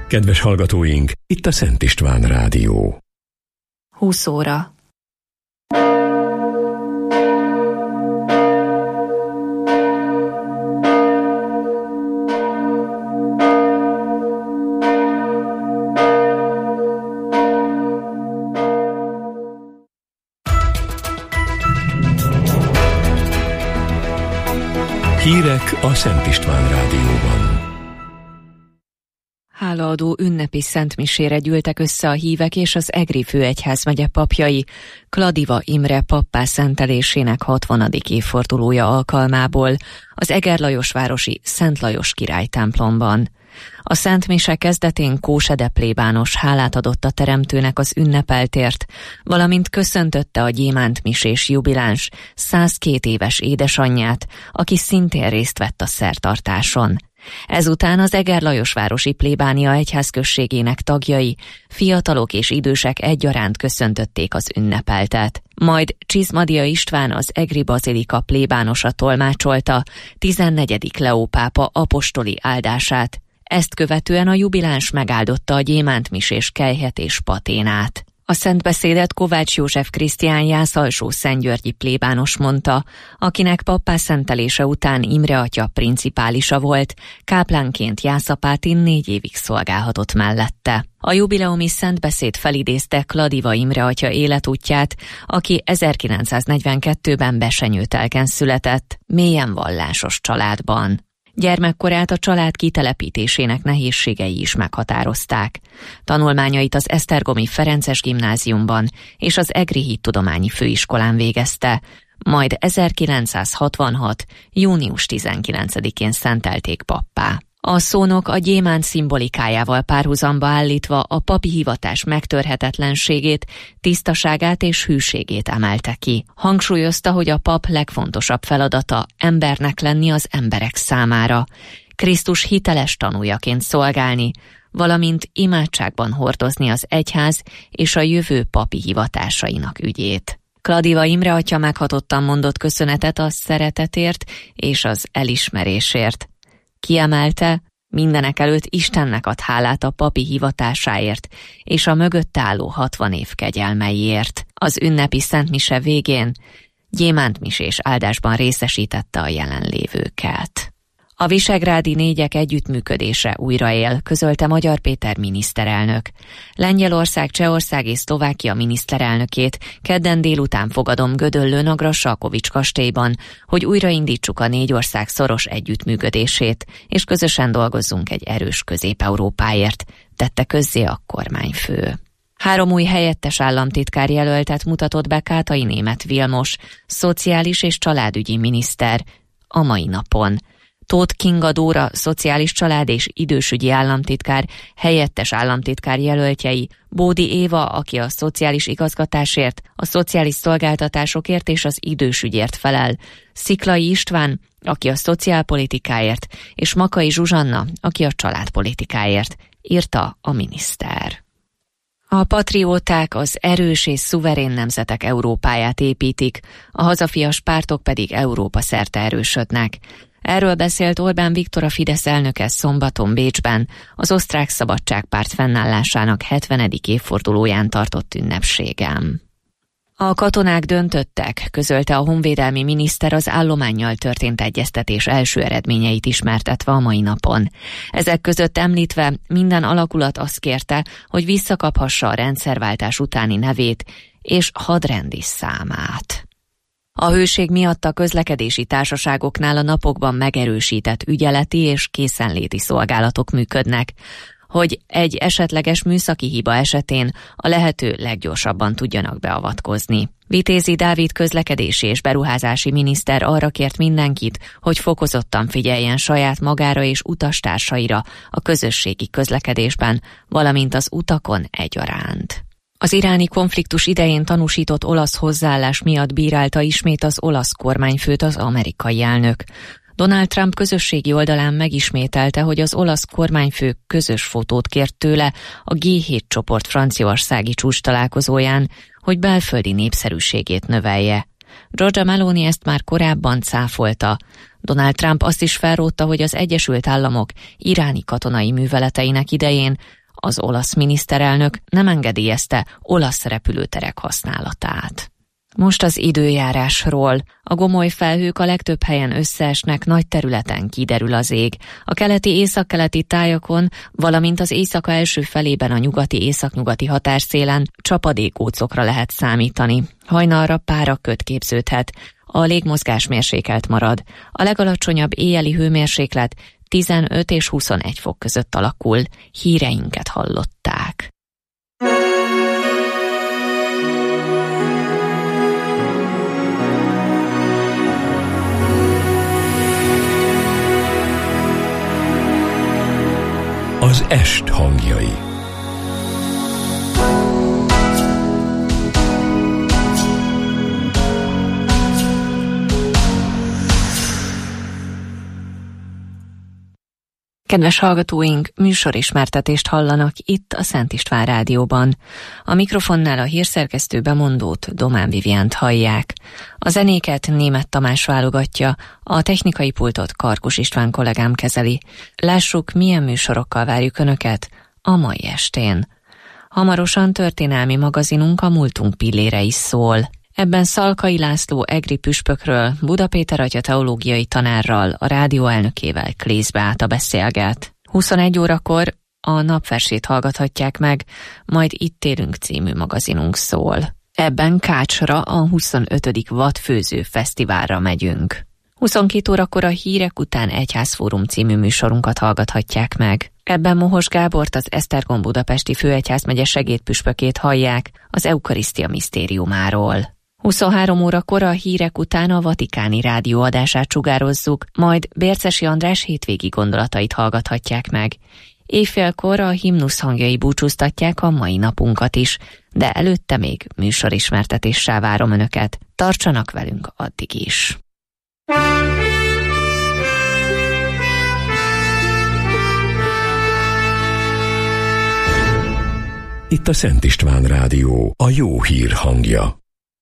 Kedves hallgatóink, itt a Szent István Rádió. 20 óra. Hírek a Szent István Rádióban. Hálaadó ünnepi szentmisére gyűltek össze a hívek és az Egri főegyházmegye papjai Kladiva Imre pappá szentelésének 60. évfordulója alkalmából az egerlajosvárosi Szent Lajos király templomban. A szentmise kezdetén Kósede plébános hálát adott a teremtőnek az ünnepeltért, valamint köszöntötte a gyémántmisés jubiláns 102 éves édesanyját, aki szintén részt vett a szertartáson. Ezután az egerlajosvárosi plébánia egyházközségének tagjai, fiatalok és idősek egyaránt köszöntötték az ünnepeltet. Majd Csizmadia István, az egri bazilika plébánosa tolmácsolta 14. Leó pápa apostoli áldását. Ezt követően a jubiláns megáldotta a gyémántmisés kelyhet és paténát. A szentbeszédet Kovács József Krisztián jászalsó-szentgyörgyi plébános mondta, akinek pappá szentelése után Imre atya principálisa volt, káplánként Jászapátin 4 évig szolgálhatott mellette. A jubileumi szentbeszéd felidézte Kladiva Imre atya életútját, aki 1942-ben Besenyőtelken született, mélyen vallásos családban. Gyermekkorát a család kitelepítésének nehézségei is meghatározták. Tanulmányait az Esztergomi Ferences Gimnáziumban és az Egri Hittudományi Főiskolán végezte, majd 1966. június 19-én szentelték pappá. A szónok a gyémánt szimbolikájával párhuzamba állítva a papi hivatás megtörhetetlenségét, tisztaságát és hűségét emelte ki. Hangsúlyozta, hogy a pap legfontosabb feladata embernek lenni az emberek számára, Krisztus hiteles tanújaként szolgálni, valamint imádságban hordozni az egyház és a jövő papi hivatásainak ügyét. Kladiva Imre atya meghatottan mondott köszönetet a szeretetért és az elismerésért. Kiemelte, mindenekelőtt Istennek ad hálát a papi hivatásáért és a mögötte álló 60 év kegyelmeiért. Az ünnepi szentmise végén gyémántmisés áldásban részesítette a jelenlévőket. A visegrádi négyek együttműködése újra él, közölte Magyar Péter miniszterelnök. Lengyelország, Csehország és Szlovákia miniszterelnökét kedden délután fogadom Gödöllőn a Grassalkovics kastélyban, hogy újraindítsuk a 4 ország szoros együttműködését, és közösen dolgozzunk egy erős Közép-Európáért, tette közzé a kormányfő. 3 új helyettes államtitkár jelöltet mutatott be Kátai Németh Vilmos, szociális és családügyi miniszter a mai napon. Tóth Kinga Dóra, szociális család és idősügyi államtitkár, helyettes államtitkár jelöltjei, Bódi Éva, aki a szociális igazgatásért, a szociális szolgáltatásokért és az idősügyért felel, Sziklai István, aki a szociálpolitikáért, és Makai Zsuzsanna, aki a családpolitikáért, írta a miniszter. A patrióták az erős és szuverén nemzetek Európáját építik, a hazafias pártok pedig Európa szerte erősödnek. Erről beszélt Orbán Viktor, a Fidesz elnöke szombaton Bécsben az Osztrák Szabadságpárt fennállásának 70. évfordulóján tartott ünnepségen. A katonák döntöttek, közölte a honvédelmi miniszter az állománnyal történt egyeztetés első eredményeit ismertetve a mai napon. Ezek között említve minden alakulat azt kérte, hogy visszakaphassa a rendszerváltás utáni nevét és hadrendi számát. A hőség miatt a közlekedési társaságoknál a napokban megerősített ügyeleti és készenléti szolgálatok működnek, hogy egy esetleges műszaki hiba esetén a lehető leggyorsabban tudjanak beavatkozni. Vitézi Dávid közlekedési és beruházási miniszter arra kért mindenkit, hogy fokozottan figyeljen saját magára és utastársaira a közösségi közlekedésben, valamint az utakon egyaránt. Az iráni konfliktus idején tanúsított olasz hozzáállás miatt bírálta ismét az olasz kormányfőt az amerikai elnök. Donald Trump közösségi oldalán megismételte, hogy az olasz kormányfő közös fotót kért tőle a G7 csoport franciaországi csúcstalálkozóján, hogy belföldi népszerűségét növelje. Giorgia Meloni ezt már korábban cáfolta. Donald Trump azt is felrótta, hogy az Egyesült Államok iráni katonai műveleteinek idején az olasz miniszterelnök nem engedélyezte olasz repülőterek használatát. Most az időjárásról. A gomoly felhők a legtöbb helyen összeesnek, nagy területen kiderül az ég. A keleti-északkeleti tájakon, valamint az éjszaka első felében a nyugati-északnyugati határszélen csapadékócokra lehet számítani. Hajnalra páraköd képződhet. A légmozgás mérsékelt marad. A legalacsonyabb éjjeli hőmérséklet 15 és 21 fok között alakul. Híreinket hallották. Az est hangjai. Kedves hallgatóink, műsorismertetést hallanak itt a Szent István Rádióban. A mikrofonnál a hírszerkesztő bemondót, Domán Viviánt hallják. A zenéket Németh Tamás válogatja, a technikai pultot Karkus István kollégám kezeli. Lássuk, milyen műsorokkal várjuk Önöket a mai estén. Hamarosan történelmi magazinunk a múltunk pillére is szól. Ebben Szalkai László egri püspökről, Buda Péter atya teológiai tanárral, a rádió elnökével Klész Beáta beszélget. 21 órakor a napversét hallgathatják meg, majd Itt élünk című magazinunk szól. Ebben Kácsra a 25. Vadfőző Fesztiválra megyünk. 22 órakor a Hírek után Egyházfórum című műsorunkat hallgathatják meg. Ebben Mohos Gábort, az Esztergom budapesti főegyházmegye segédpüspökét hallják az Eukarisztia misztériumáról. 23 órakor a Hírek után a Vatikáni rádió adását sugározzuk, majd Bércesi András hétvégi gondolatait hallgathatják meg. Éjfélkor a himnusz hangjai búcsúztatják a mai napunkat is, de előtte még műsorismertetéssel várom Önöket. Tartsanak velünk addig is! Itt a Szent István Rádió, a jó hír hangja.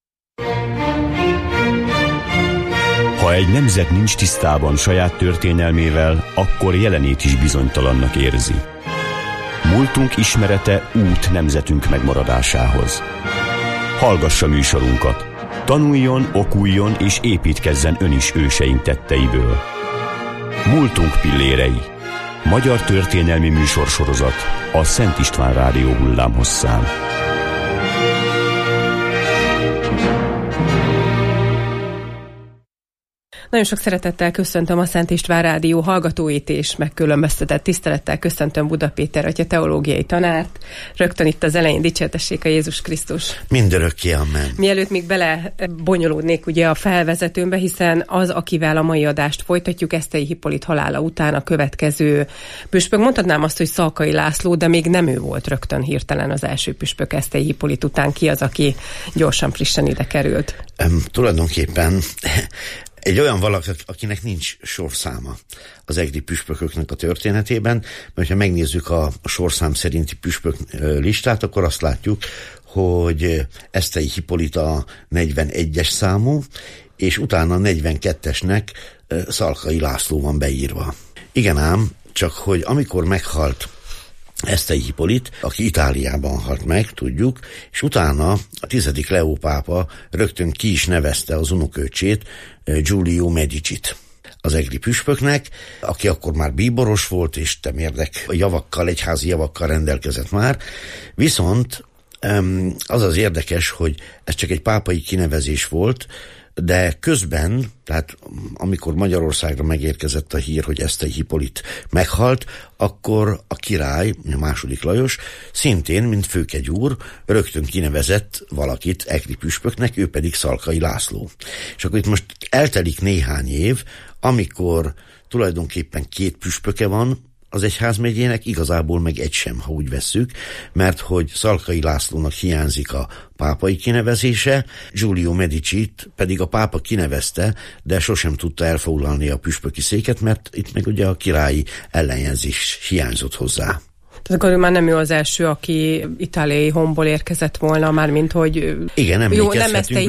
Ha egy nemzet nincs tisztában saját történelmével, akkor jelenét is bizonytalannak érzi. Múltunk ismerete út nemzetünk megmaradásához. Hallgassa műsorunkat. Tanuljon, okuljon és építkezzen ön is őseink tetteiből. Múltunk pillérei. Magyar történelmi műsorsorozat a Szent István Rádió hullámhosszán. Nagyon sok szeretettel köszöntöm a Szent István Rádió hallgatóit, és megkülönböztetett tisztelettel köszöntöm Buda Péter atya teológiai tanárt. Rögtön itt az elején dicsértessék a Jézus Krisztus. Mindörökké, amen. Mielőtt még bele bonyolódnék ugye a felvezetőmbe, hiszen az, akivel a mai adást folytatjuk, Esztei Hippolit halála után a következő püspök. Mondhatnám azt, hogy Szalkai László, de még nem ő volt rögtön hirtelen az első püspök Esztei Hippolit után. Ki az, aki gyorsan, frissen ide került? Tulajdonképpen egy olyan valaki, akinek nincs sorszáma az egri püspököknek a történetében, mert ha megnézzük a sorszám szerinti püspök listát, akkor azt látjuk, hogy Esztei Hippolit a 41-es számú, és utána a 42-esnek Szalkai László van beírva. Igen ám, csak hogy amikor meghalt Esztei Hippolit, aki Itáliában halt meg, tudjuk, és utána a 10. Leó pápa rögtön ki is nevezte az unoköcsét, Giulio Medicit az egri püspöknek, aki akkor már bíboros volt, és temérdek javakkal, egyházi javakkal rendelkezett már. Viszont az az érdekes, hogy ez csak egy pápai kinevezés volt, de közben, tehát amikor Magyarországra megérkezett a hír, hogy Esztei Hippolit meghalt, akkor a király, a II. Lajos szintén, mint Főkegy úr, rögtön kinevezett valakit egri püspöknek, ő pedig Szalkai László. És akkor itt most eltelik néhány év, amikor tulajdonképpen 2 püspöke van az egyházmegyének, igazából meg egy sem, ha úgy vesszük, mert hogy Szalkai Lászlónak hiányzik a pápai kinevezése, Giulio Medicit pedig a pápa kinevezte, de sosem tudta elfoglalni a püspöki széket, mert itt meg ugye a királyi ellenjegyzés hiányzott hozzá. Tehát akkor már nem ő az első, aki itáliai honból érkezett volna, mármint hogy... Igen, emlékezhetünk,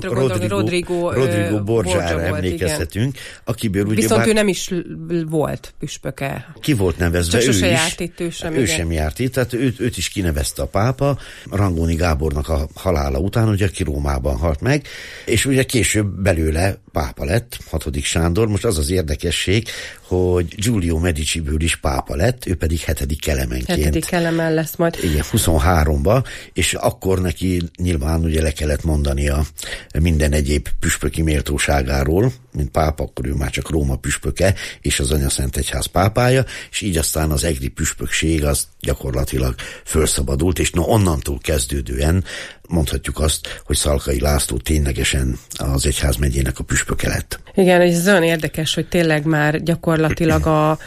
Rodrigo Borgiára emlékezhetünk, akiből ugye viszont ő nem is volt püspöke. Ki volt nevezve, ő járt itt, ő sem járt itt, tehát őt is kinevezte a pápa, Rangoni Gábornak a halála után, ugye, aki Rómában halt meg, és ugye később belőle pápa lett, 6. Sándor. Most az az érdekesség, hogy Giulio Mediciből is pápa lett, ő pedig 7. Kelemenként. 7. Kelemen lesz majd. Igen, 23-ba, és akkor neki nyilván ugye le kellett mondania minden egyéb püspöki méltóságáról, mint pápa, akkor ő már csak Róma püspöke, és az Anyaszentegyház pápája, és így aztán az egri püspökség az gyakorlatilag felszabadult, és onnantól kezdődően mondhatjuk azt, hogy Szalkai László ténylegesen az egyházmegyének a püspöke lett. Igen, ez olyan érdekes, hogy tényleg már gyakorlatilag a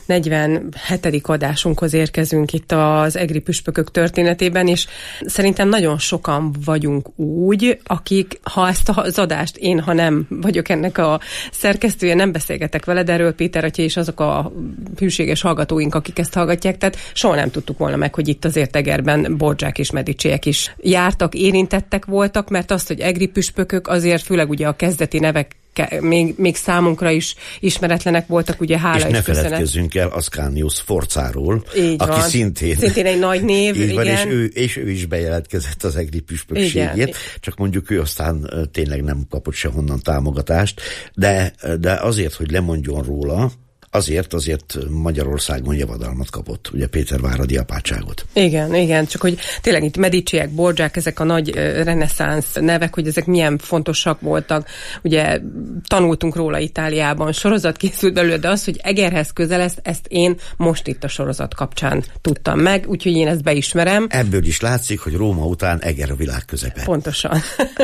47. adásunkhoz érkezünk itt az egri püspökök történetében, és szerintem nagyon sokan vagyunk úgy, akik, ha ezt az adást én, ha nem vagyok ennek a szerkesztője, nem beszélgetek veled erről, Péter atya, és azok a hűséges hallgatóink, akik ezt hallgatják, tehát soha nem tudtuk volna meg, hogy itt azért Egerben Borgiák és Mediciek is jártak, érintettek voltak, mert azt, hogy egri püspökök, azért főleg ugye a kezdeti nevek még számunkra is ismeretlenek voltak, ugye hála és ne feledkezzünk el Ascanius Sforzáról, aki szintén egy nagy név, így igen. Van, és ő is bejelentkezett az egri püspökségét, csak mondjuk ő aztán tényleg nem kapott sehonnan támogatást, de azért, hogy lemondjon róla, azért Magyarországon javadalmat kapott, ugye Péterváradi apátságot. Igen, csak hogy tényleg itt Mediciek, Borgiák, ezek a nagy reneszánsz nevek, hogy ezek milyen fontosak voltak. Ugye tanultunk róla Itáliában, sorozat készült belőle, de az, hogy Egerhez közel ezt én most itt a sorozat kapcsán tudtam meg, úgyhogy én ezt beismerem. Ebből is látszik, hogy Róma után Eger a világ közepe. Pontosan.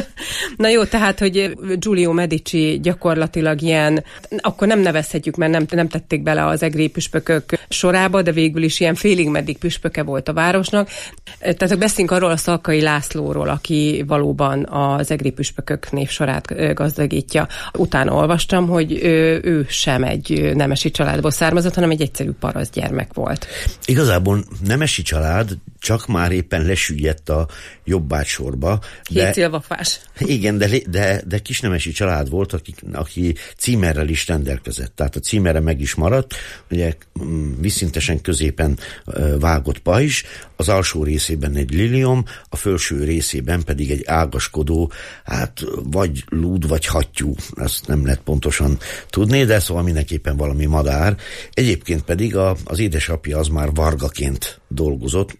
Na jó, tehát, hogy Giulio Medici gyakorlatilag ilyen, akkor nem nevezhetjük, mert nem tették bele az egri püspökök sorába, de végül is ilyen félig meddig püspöke volt a városnak. Tehát beszéljünk arról a Szalkai Lászlóról, aki valóban az egri püspökök névsorát gazdagítja. Utána olvastam, hogy ő sem egy nemesi családból származott, hanem egy egyszerű parasztgyermek volt. Igazából nemesi család, csak már éppen lesüllyedt a jobbágysorba. Hétszilvafás. Igen, de kisnemesi család volt, aki címerrel is rendelkezett. Tehát a címerre meg is maradt, ugye vízszintesen középen vágott pajzs, az alsó részében egy liliom, a felső részében pedig egy ágaskodó, hát vagy lúd, vagy hattyú, ezt nem lehet pontosan tudni, de szóval mindenképpen valami madár. Egyébként pedig az édesapja az már vargaként dolgozott,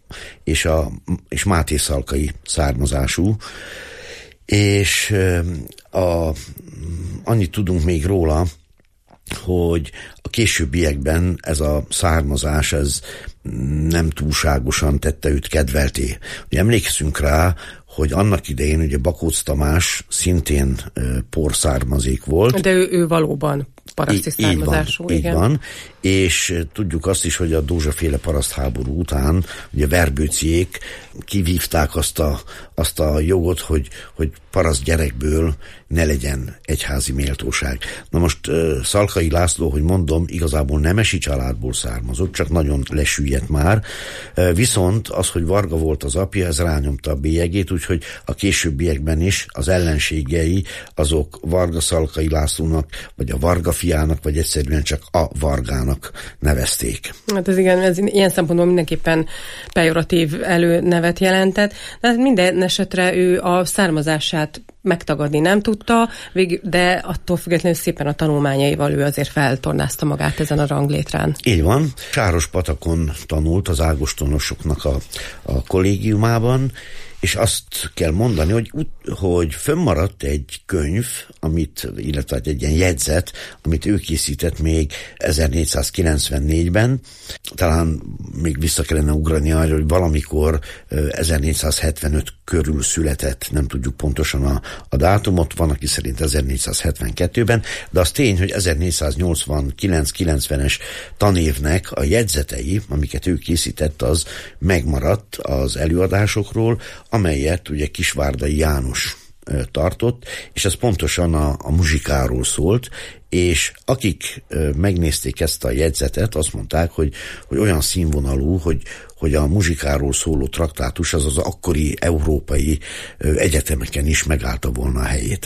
és Máté szalkai származású, és annyit tudunk még róla, hogy a későbbiekben ez a származás ez nem túlságosan tette őt kedvelté. Ugye emlékszünk rá, hogy annak idején ugye Bakóc Tamás szintén porszármazék volt. De ő valóban paraszti származású. Így van. És tudjuk azt is, hogy a Dózsa-féle parasztháború után ugye Verbőciék kivívták azt a jogot, hogy paraszt gyerekből ne legyen egyházi méltóság. Na most Szalkai László, hogy mondom, igazából nemesi családból származott, csak nagyon lesüllyedt már. Viszont az, hogy varga volt az apja, ez rányomta a bélyegét, úgyhogy a későbbiekben is az ellenségei azok Varga Szalkai Lászlónak, vagy a Varga fiának, vagy egyszerűen csak a Vargának nevezték. Hát ez igen, ez ilyen szempontból mindenképpen pejoratív előnevet jelentett, de minden esetre ő a származását megtagadni nem tudta, de attól függetlenül szépen a tanulmányaival ő azért feltornázta magát ezen a ranglétrán. Így van. Sárospatakon tanult az ágostonosoknak a kollégiumában, és azt kell mondani, hogy fönnmaradt egy könyv, illetve egy ilyen jegyzet, amit ő készített még 1494-ben. Talán még vissza kellene ugrani arra, hogy valamikor 1475 körül született, nem tudjuk pontosan a dátumot, van, aki szerint 1472-ben, de az tény, hogy 1489-90-es tanévnek a jegyzetei, amiket ő készített, az megmaradt az előadásokról, amelyet ugye Kisvárdai János tartott, és ez pontosan a muzsikáról szólt, és akik megnézték ezt a jegyzetet, azt mondták, hogy olyan színvonalú, hogy a muzsikáról szóló traktátus az akkori európai egyetemeken is megállta volna a helyét.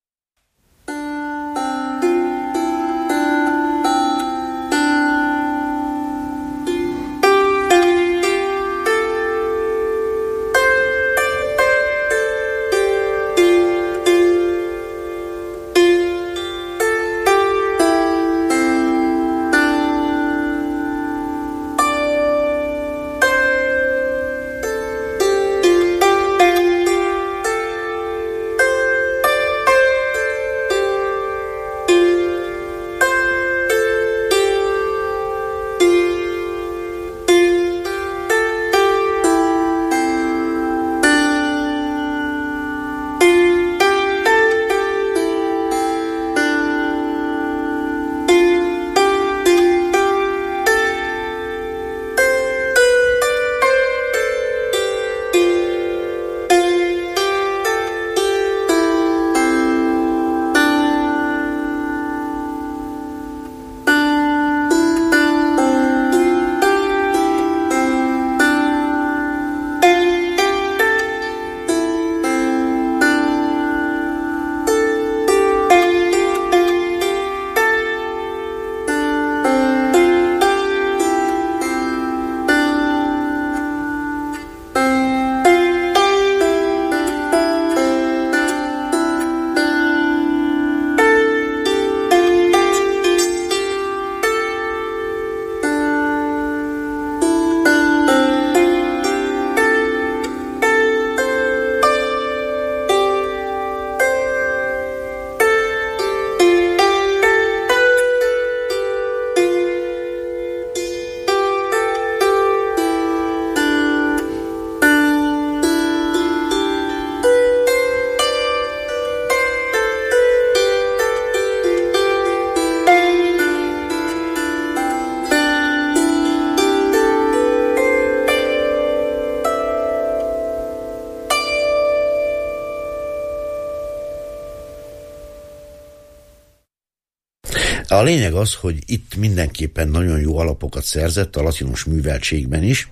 A lényeg az, hogy itt mindenképpen nagyon jó alapokat szerzett a latinos műveltségben is,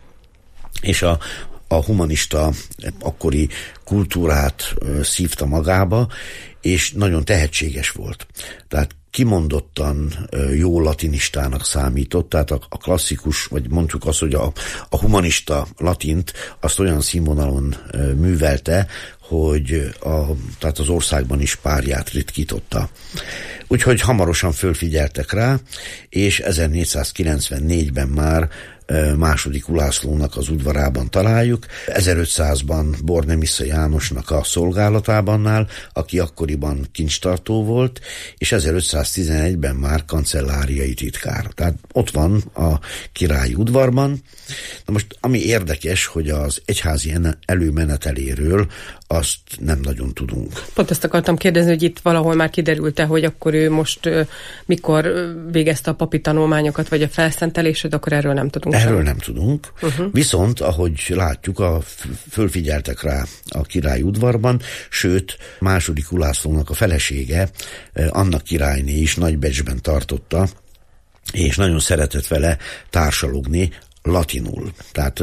és a humanista akkori kultúrát szívta magába, és nagyon tehetséges volt. Tehát kimondottan jó latinistának számított, tehát a klasszikus, vagy mondjuk azt, hogy a humanista latint azt olyan színvonalon művelte, hogy tehát az országban is párját ritkította. Úgyhogy hamarosan fölfigyeltek rá, és 1494-ben már második Ulászlónak az udvarában találjuk, 1500-ban Bornemissza Jánosnak a szolgálatában áll, aki akkoriban kincstartó volt, és 1511-ben már kancelláriai titkár. Tehát ott van a királyi udvarban. Na most, ami érdekes, hogy az egyházi előmeneteléről azt nem nagyon tudunk. Pont ezt akartam kérdezni, hogy itt valahol már kiderült-e, hogy akkor ő most mikor végezte a papi tanulmányokat, vagy a felszentelését, akkor erről nem tudunk. Erről nem tudunk. Viszont, ahogy látjuk, fölfigyeltek rá a királyi udvarban, sőt, második Ulászlónak a felesége, Anna királyné is nagybecsben tartotta, és nagyon szeretett vele társalogni latinul. Tehát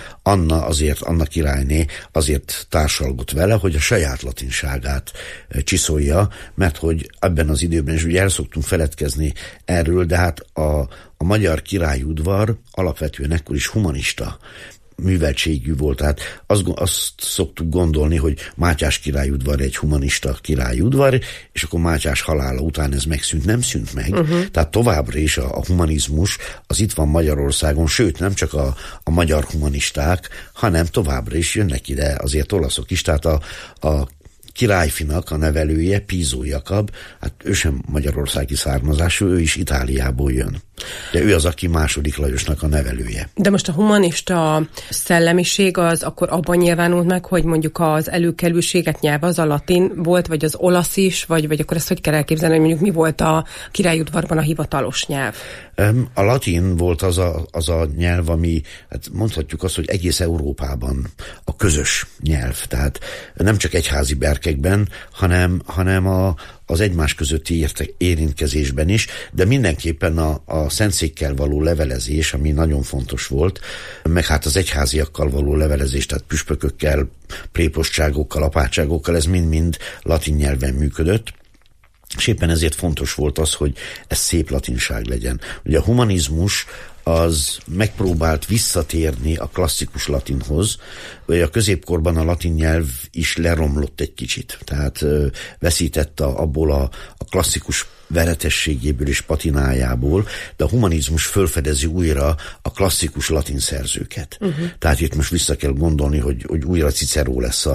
Anna királyné azért társalgott vele, hogy a saját latinságát csiszolja, mert hogy ebben az időben is ugye el szoktunk feledkezni erről, de hát a magyar királyudvar alapvetően ekkor is humanista műveltségű volt. Tehát azt szoktuk gondolni, hogy Mátyás királyudvar egy humanista királyudvar, és akkor Mátyás halála után ez megszűnt. Nem szűnt meg. Tehát továbbra is a humanizmus az itt van Magyarországon, sőt nem csak a magyar humanisták, hanem továbbra is jönnek ide azért olaszok is. Tehát a királyfinak a nevelője, Piso Jakab, hát ő sem magyarországi származású, ő is Itáliából jön. De ő az, aki második Lajosnak a nevelője. De most a humanista szellemiség az akkor abban nyilvánult meg, hogy mondjuk az előkelőséget nyelve az a latin volt, vagy az olasz is, vagy akkor ezt hogy kell elképzelni, hogy mondjuk mi volt a királyudvarban a hivatalos nyelv? A latin volt az a nyelv, ami, hát mondhatjuk azt, hogy egész Európában a közös nyelv. Tehát nem csak egyházi berkekben, hanem az egymás közötti érintkezésben is, de mindenképpen a szentszékkel való levelezés, ami nagyon fontos volt, meg hát az egyháziakkal való levelezés, tehát püspökökkel, prépostságokkal, apátságokkal, ez mind-mind latin nyelven működött. És éppen ezért fontos volt az, hogy ez szép latinság legyen. Ugye a humanizmus az megpróbált visszatérni a klasszikus latinhoz, vagy a középkorban a latin nyelv is leromlott egy kicsit. Tehát veszített abból a klasszikus veretességéből és patinájából, de a humanizmus fölfedezi újra a klasszikus latin szerzőket. Tehát itt most vissza kell gondolni, hogy újra Cicero lesz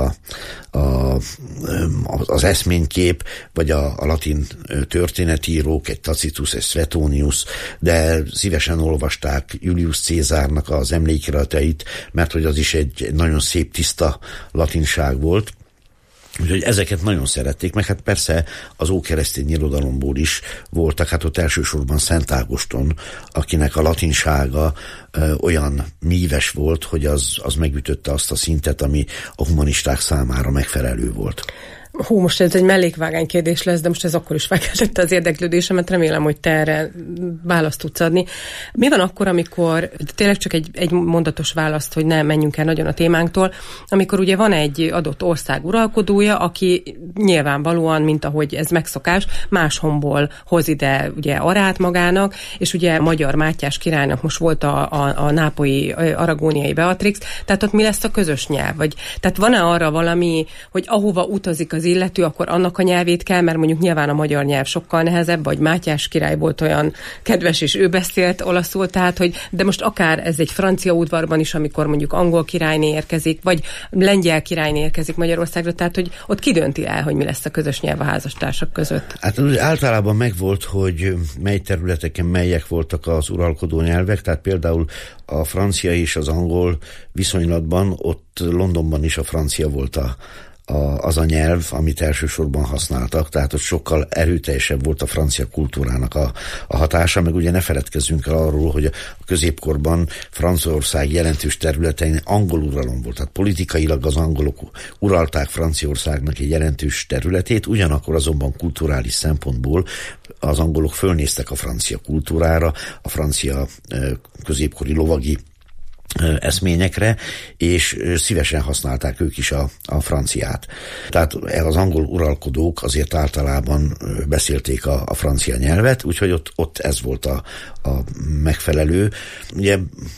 az eszménykép, vagy a latin történetírók, egy Tacitus, egy Suetonius, de szívesen olvasták Julius Cézárnak az emlékiratait, mert hogy az is egy nagyon szép, tiszta latinság volt. Úgyhogy ezeket nagyon szerették, meg hát persze az ókeresztény irodalomból is voltak, hát ott elsősorban Szent Ágoston, akinek a latinsága olyan míves volt, hogy az megütötte azt a szintet, ami a humanisták számára megfelelő volt. Hú, most ez egy mellékvágány kérdés lesz, de most ez akkor is felkeltette az érdeklődésemet, remélem, hogy te erre választ tudsz adni. Mi van akkor, amikor, tényleg csak egy mondatos választ, hogy ne menjünk el nagyon a témánktól, amikor ugye van egy adott ország uralkodója, aki nyilvánvalóan, mint ahogy ez megszokás, máshonból hoz ide ugye arát magának, és ugye Magyar Mátyás királynak most volt a nápolyi aragóniai Beatrix, tehát ott mi lesz a közös nyelv? Tehát van-e arra valami, hogy ahova utazik az illető, akkor annak a nyelvét kell, mert mondjuk nyilván a magyar nyelv sokkal nehezebb, vagy Mátyás király volt olyan kedves, és ő beszélt olaszul, tehát, hogy de most akár ez egy francia udvarban is, amikor mondjuk angol királyné érkezik, vagy lengyel királyné érkezik Magyarországra, tehát, hogy ott ki dönti el, hogy mi lesz a közös nyelv a házastársak között? Hát általában megvolt, hogy mely területeken melyek voltak az uralkodó nyelvek, tehát például a francia és az angol viszonylatban, ott Londonban is a francia volt az a nyelv, amit elsősorban használtak, tehát ott sokkal erőteljesebb volt a francia kultúrának a hatása, meg ugye ne feledkezzünk el arról, hogy a középkorban Franciaország jelentős területein angol uralom volt, tehát politikailag az angolok uralták Franciaországnak egy jelentős területét, ugyanakkor azonban kulturális szempontból az angolok fölnéztek a francia kultúrára, a francia középkori lovagi eszményekre, és szívesen használták ők is a franciát. Tehát az angol uralkodók azért általában beszélték a francia nyelvet, úgyhogy ott ez volt a megfelelő. Ugye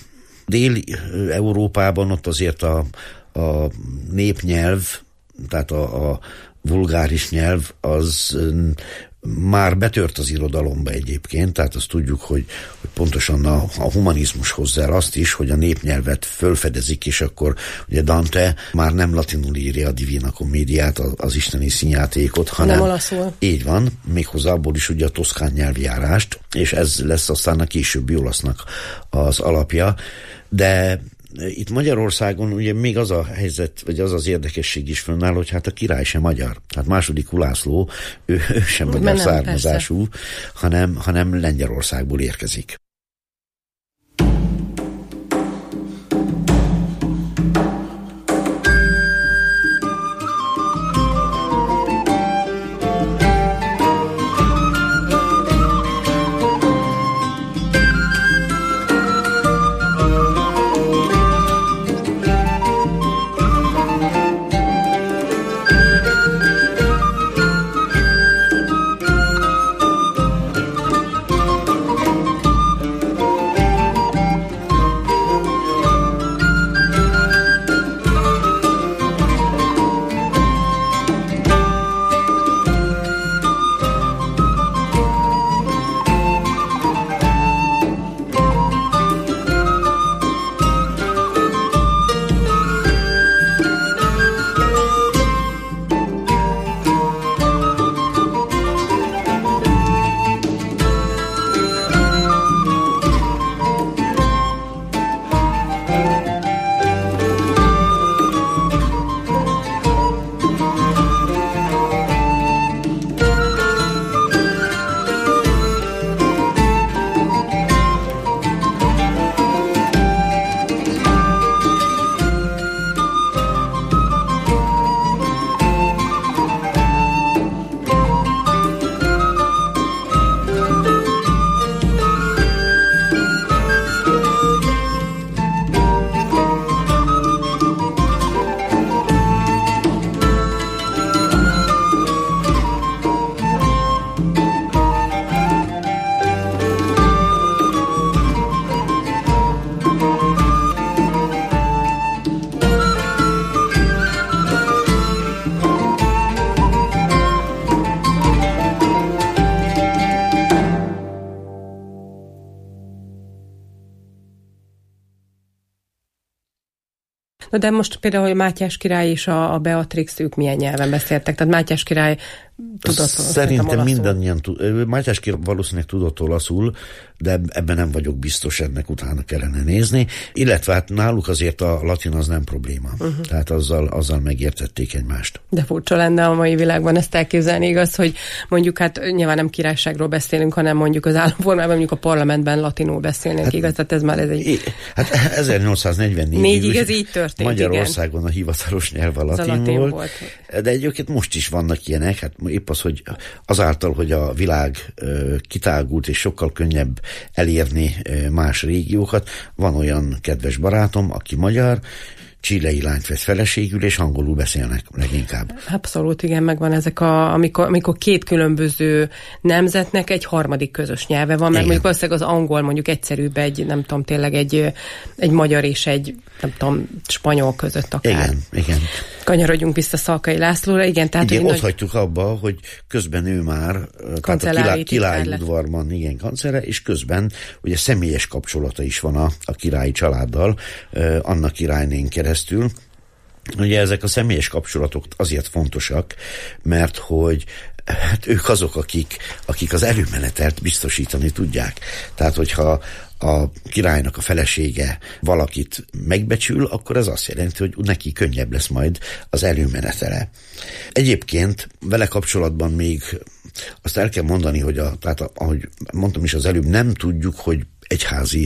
Dél-Európában ott azért a népnyelv, tehát a vulgáris nyelv az már betört az irodalomba egyébként, tehát azt tudjuk, hogy pontosan a humanizmus hozzá el azt is, hogy a népnyelvet fölfedezik, és akkor ugye Dante már nem latinul írja a Divina Comediát, az isteni színjátékot, hanem olaszul. Így van, méghozzá abból is ugye a toszkán nyelvjárást, és ez lesz aztán a későbbi olasznak az alapja, de itt Magyarországon ugye még az a helyzet, vagy az érdekesség is fönnáll, hogy hát a király sem magyar. Hát második Ulászló, ő sem magyar származású, hanem Lengyelországból érkezik. De most például, hogy Mátyás király és a Beatrix, ők milyen nyelven beszéltek? Tehát Mátyás király tudott Szerintem mindannyian Mátyás király valószínűleg tudott olaszul, de ebben nem vagyok biztos, ennek utána kellene nézni. Illetve hát náluk azért a latin az nem probléma. Tehát azzal megértették egymást. De furcsa lenne a mai világban ezt elképzelni, igaz, hogy mondjuk hát nyilván nem királyságról beszélünk, hanem mondjuk az államformában, mondjuk a parlamentben latinul beszélnek, hát, igaz? Tehát ez már egy... Hát 1844-ig ez így történt, Magyarországon igen. A hivatalos nyelv a latin volt. De egyébként most is vannak ilyenek, hát épp az, hogy azáltal, hogy a világ kitágult és sokkal könnyebb elérni más régiókat, van olyan kedves barátom, aki magyar, chilei lányt vett feleségül, és angolul beszélnek leginkább. Abszolút, igen, megvan ezek amikor két különböző nemzetnek egy harmadik közös nyelve van, mert mondjuk valószínűleg az angol mondjuk egyszerűbb nem tudom, tényleg egy magyar és egy, nem tudom, spanyol között akár. Igen. Kanyarodjunk vissza Szalkai Lászlóra, igen. Tehát, igen, ott hagytuk abba, hogy közben ő már a királyi udvarban, igen, kancellár, és közben ugye személyes kapcsolata is van a királyi családdal, Anna királynén keresztül. Ugye ezek a személyes kapcsolatok azért fontosak, mert hogy hát ők azok, akik az előmenetelt biztosítani tudják. Tehát, hogyha a királynak a felesége valakit megbecsül, akkor ez azt jelenti, hogy neki könnyebb lesz majd az előmenetele. Egyébként vele kapcsolatban még azt el kell mondani, hogy tehát ahogy mondtam is az előbb, nem tudjuk, hogy egyházi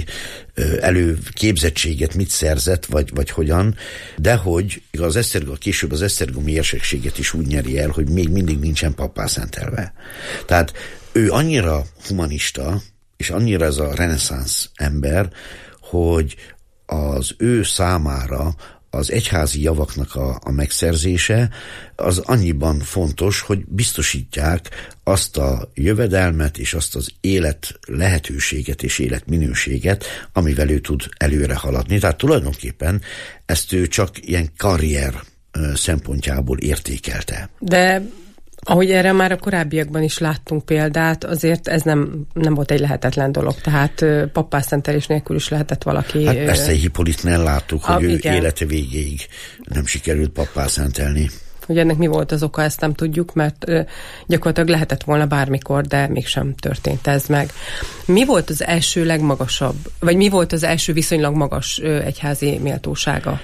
előképzettséget mit szerzett, vagy hogyan, de hogy később az esztergomi érsekséget is úgy nyeri el, hogy még mindig nincsen pappá szentelve. Tehát ő annyira humanista, és annyira ez a reneszánsz ember, hogy az ő számára az egyházi javaknak a megszerzése az annyiban fontos, hogy biztosítják azt a jövedelmet és azt az élet lehetőséget és életminőséget, amivel ő tud előre haladni. Tehát tulajdonképpen ezt ő csak ilyen karrier szempontjából értékelte. De ahogy erre már a korábbiakban is láttunk példát, azért ez nem volt egy lehetetlen dolog. Tehát pappászentelés nélkül is lehetett valaki... Hát persze Hippolytnál láttuk, hogy ő élete végéig nem sikerült pappászentelni. Hogy ennek mi volt az oka, ezt nem tudjuk, mert gyakorlatilag lehetett volna bármikor, de mégsem történt ez meg. Mi volt az első legmagasabb, vagy mi volt az első viszonylag magas egyházi méltósága?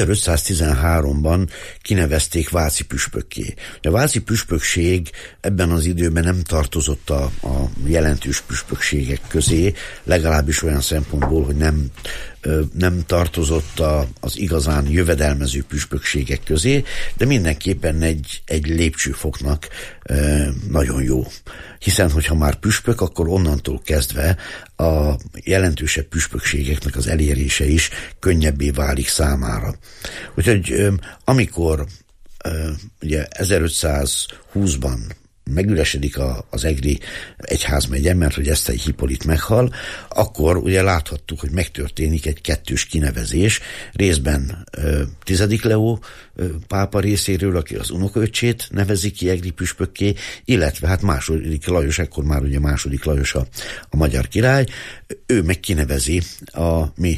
1513-ban kinevezték váci püspökké. A váci püspökség ebben az időben nem tartozott a jelentős püspökségek közé, legalábbis olyan szempontból, hogy nem tartozott az igazán jövedelmező püspökségek közé, de mindenképpen egy lépcsőfoknak nagyon jó. Hiszen, hogyha már püspök, akkor onnantól kezdve a jelentősebb püspökségeknek az elérése is könnyebbé válik számára. Úgyhogy amikor ugye 1520-ban megüresedik az egri egyházmegye, mert hogy Eszter Hippolyt meghal, akkor ugye láthattuk, hogy megtörténik egy kettős kinevezés, részben 10. Leó pápa részéről, aki az unokaöccsét nevezi ki egri püspökké, illetve hát második Lajos, ekkor már ugye második Lajos a magyar király, ő megkinevezi a mi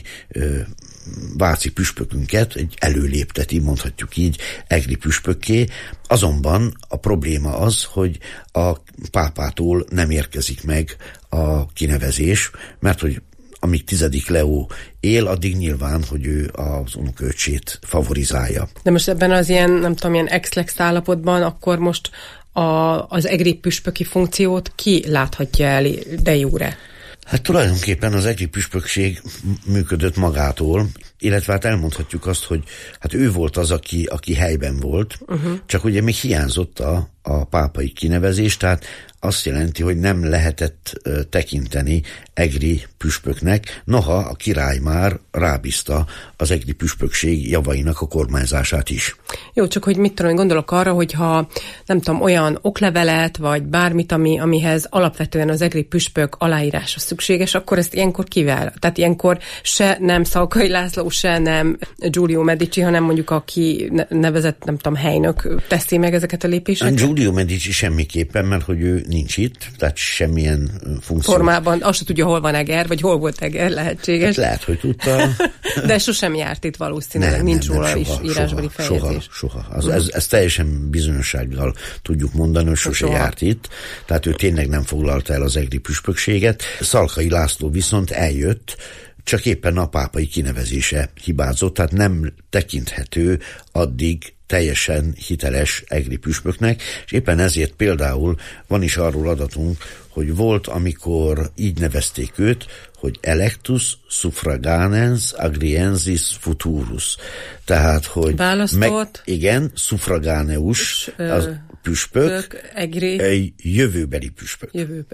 váci püspökünket, egy előlépteti, mondhatjuk így, egri püspökké. Azonban a probléma az, hogy a pápától nem érkezik meg a kinevezés, mert hogy amíg 10. Leó él, addig nyilván, hogy ő az unokaöccsét favorizálja. De most ebben az ilyen, nem tudom, ilyen ex-lex állapotban, akkor most az egri püspöki funkciót ki láthatja el de jure? Hát tulajdonképpen az egri püspökség működött magától, illetve hát elmondhatjuk azt, hogy hát ő volt az, aki helyben volt, csak ugye még hiányzott a pápai kinevezés, tehát azt jelenti, hogy nem lehetett tekinteni egri püspöknek, noha a király már rábízta az egri püspökség javainak a kormányzását is. Jó, csak hogy mit tudom, gondolok arra, hogyha nem tudom, olyan oklevelet, vagy bármit, amihez alapvetően az egri püspök aláírása szükséges, akkor ezt ilyenkor kivel? Tehát ilyenkor se nem Szalkai László, se nem Giulio Medici, hanem mondjuk aki nevezett, nem tudom, helynök teszi meg ezeket a lépéseket? Giulio Medici semmiképpen, mert hogy ő nincs itt, tehát semmilyen funkció. Formában, azt se tudja, hol van Eger, vagy hol volt Eger, lehetséges. Hát lehet, hogy tudta. De sosem járt itt valószínűleg, nincs róla is írásbeli fejezés. Soha. Ez teljesen bizonyossággal tudjuk mondani, hogy sose járt itt. Tehát ő tényleg nem foglalta el az egri püspökséget. Szalkai László viszont eljött, csak éppen a pápai kinevezése hibázott, tehát nem tekinthető addig teljesen hiteles egri püspöknek, és éppen ezért például van is arról adatunk, hogy volt, amikor így nevezték őt, hogy electus suffraganens agriensis futurus. Tehát, hogy választott. Igen, suffragáneus, az püspök, jövőbeli püspök.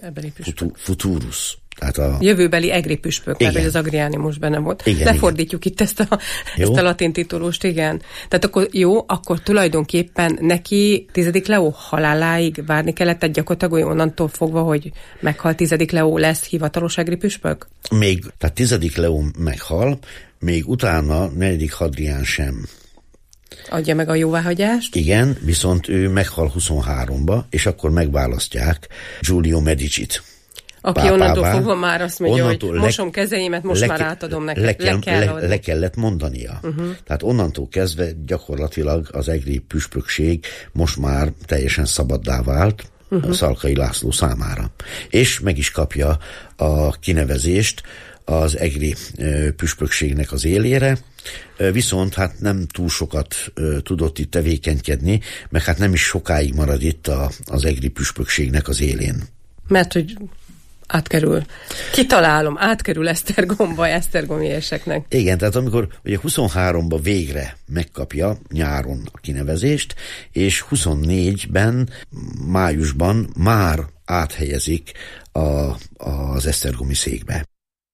Futurus. Tehát jövőbeli egri püspök, mert hogy az agriánimus benne volt. Lefordítjuk itt ezt a latin titulust, igen. Tehát akkor tulajdonképpen neki 10. Leó haláláig várni kellett, tehát gyakorlatilag onnantól fogva, hogy meghal 10. Leó, lesz hivatalos egri püspök? Tehát 10. Leó meghal, még utána 4. Hadrián sem adja meg a jóváhagyást. Igen, viszont ő meghal 23-ba, és akkor megválasztják Giulio Medicit. Aki onnantól fogva már azt mondja, hogy mosom kezeimet, most már átadom neked. Le kellett mondania. Tehát onnantól kezdve gyakorlatilag az egri püspökség most már teljesen szabaddá vált Szalkai László számára. És meg is kapja a kinevezést az egri püspökségnek az élére, viszont hát nem túl sokat tudott itt tevékenykedni, meg hát nem is sokáig marad itt az egri püspökségnek az élén. Mert hogy átkerül. Kitalálom, átkerül Esztergomba, esztergomi érseknek. Igen, tehát amikor ugye 23-ban végre megkapja nyáron a kinevezést, és 24-ben, májusban már áthelyezik az esztergomi székbe.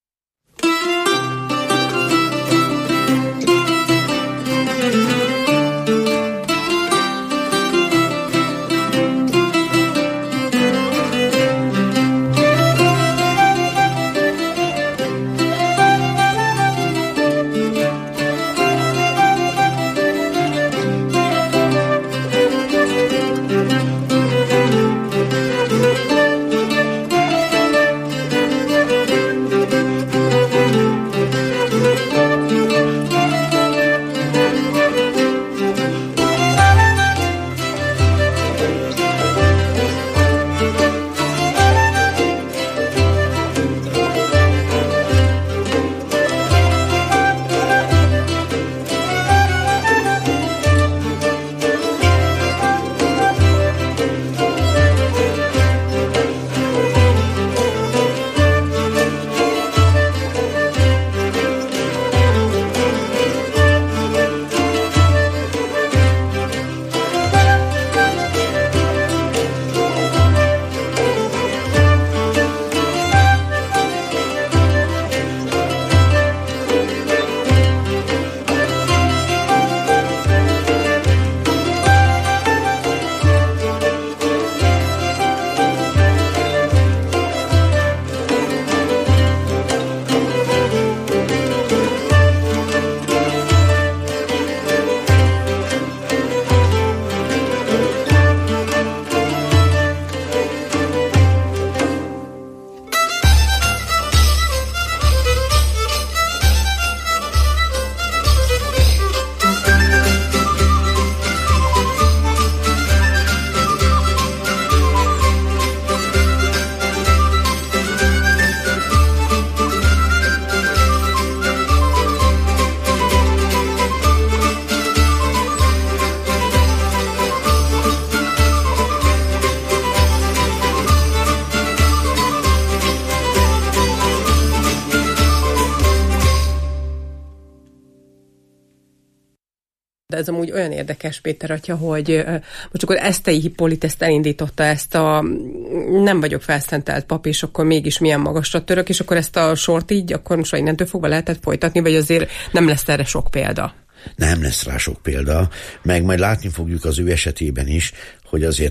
De ez amúgy olyan érdekes, Péter atya, hogy most akkor Esztei Hippolit ezt elindította, ezt a nem vagyok felszentelt pap, és akkor mégis milyen magasra török, és akkor ezt a sort így, akkor most innentől fogva lehetett folytatni, vagy azért nem lesz erre sok példa? Nem lesz rá sok példa, meg majd látni fogjuk az ő esetében is, hogy azért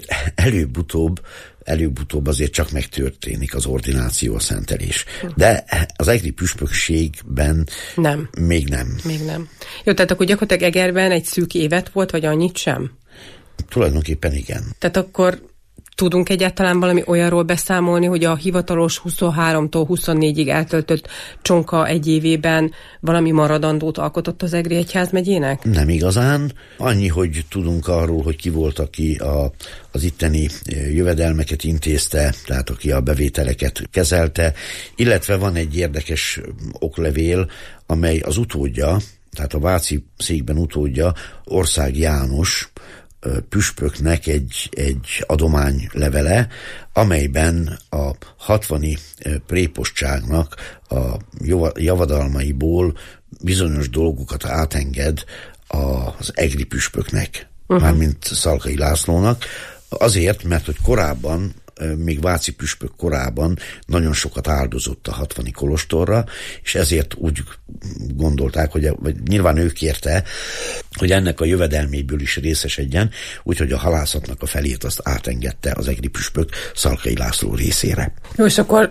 előbb-utóbb azért csak megtörténik az ordináció, a szentelés. De az egri püspökségben még nem. Még nem. Jó, tehát akkor gyakorlatilag Egerben egy szűk évet volt, vagy annyit sem? Tulajdonképpen igen. Tehát akkor tudunk egyáltalán valami olyanról beszámolni, hogy a hivatalos 23-tól 24-ig eltöltött Csonka egy évében valami maradandót alkotott az Egri Egyházmegyének? Nem igazán. Annyi, hogy tudunk arról, hogy ki volt, aki az itteni jövedelmeket intézte, tehát aki a bevételeket kezelte, illetve van egy érdekes oklevél, amely az utódja, tehát a váci székben utódja, Ország János püspöknek egy adománylevele, amelyben a 60-i prépostságnak a javadalmaiból bizonyos dolgokat átenged az egri püspöknek, mármint Szalkai Lászlónak, azért, mert hogy korábban, még váci püspök korában nagyon sokat áldozott a 60-i kolostorra, és ezért úgy gondolták, vagy nyilván ő kérte, hogy ennek a jövedelméből is részesedjen, úgyhogy a halászatnak a felét azt átengedte az egri püspök Szalkai László részére. Jó, és akkor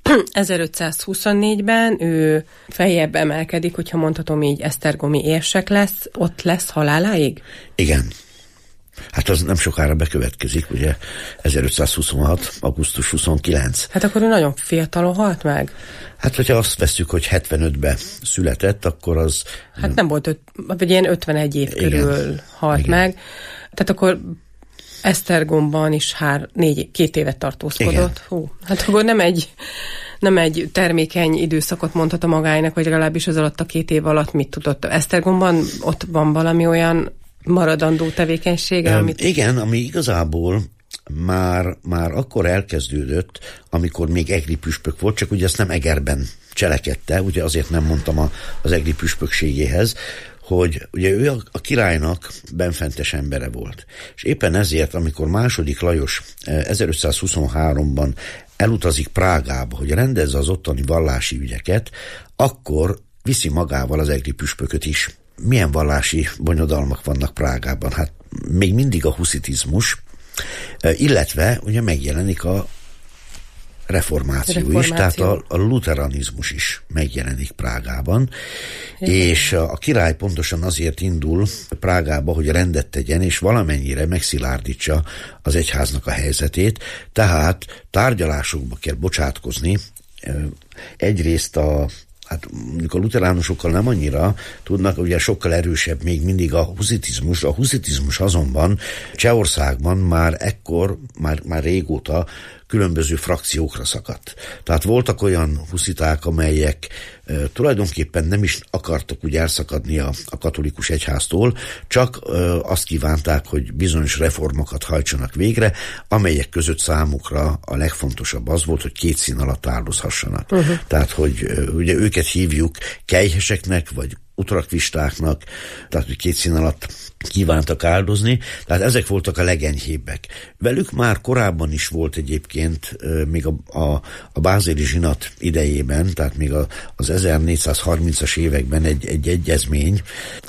1524-ben ő feljebb emelkedik, hogyha mondhatom így, esztergomi érsek lesz, ott lesz haláláig? Igen. Hát az nem sokára bekövetkezik, ugye 1526. augusztus 29. Hát akkor ő nagyon fiatalon halt meg? Hát, hogyha azt vesszük, hogy 75-ben született, akkor az... Hát nem volt, vagy ilyen 51 év körül halt meg. Tehát akkor Esztergomban is 2 évet tartózkodott. Igen. Hú, hát akkor nem egy termékeny időszakot mondhat a magáénak, vagy legalábbis az alatt a 2 év alatt mit tudott. Esztergomban ott van valami olyan maradandó tevékenysége, amit... Igen, ami igazából már akkor elkezdődött, amikor még egri püspök volt, csak ugye ezt nem Egerben cselekedte, ugye azért nem mondtam az egri püspökségéhez, hogy ugye ő a királynak benfentes embere volt. És éppen ezért, amikor II. Lajos 1523-ban elutazik Prágába, hogy rendezze az ottani vallási ügyeket, akkor viszi magával az egri püspököt is. Milyen vallási bonyodalmak vannak Prágában? Hát még mindig a huszitizmus, illetve ugye megjelenik a reformáció is, tehát a luteranizmus is megjelenik Prágában, és a király pontosan azért indul Prágába, hogy rendet tegyen, és valamennyire megszilárdítsa az egyháznak a helyzetét, tehát tárgyalásokba kell bocsátkozni, egyrészt hát mondjuk a luteránusokkal nem annyira tudnak, ugye sokkal erősebb még mindig a huszitizmus. A huszitizmus azonban Csehországban már régóta különböző frakciókra szakadt. Tehát voltak olyan husziták, amelyek tulajdonképpen nem is akartak úgy elszakadni a katolikus egyháztól, csak azt kívánták, hogy bizonyos reformokat hajtsanak végre, amelyek között számukra a legfontosabb az volt, hogy 2 szín alatt áldozhassanak. Tehát, hogy ugye őket hívjuk kejheseknek, vagy utrakvistáknak, tehát hogy 2 szín alatt kívántak áldozni, tehát ezek voltak a legenyhébbek. Velük már korábban is volt egyébként, még a bázeli zsinat idejében, tehát még az 1430-as években egy egyezmény,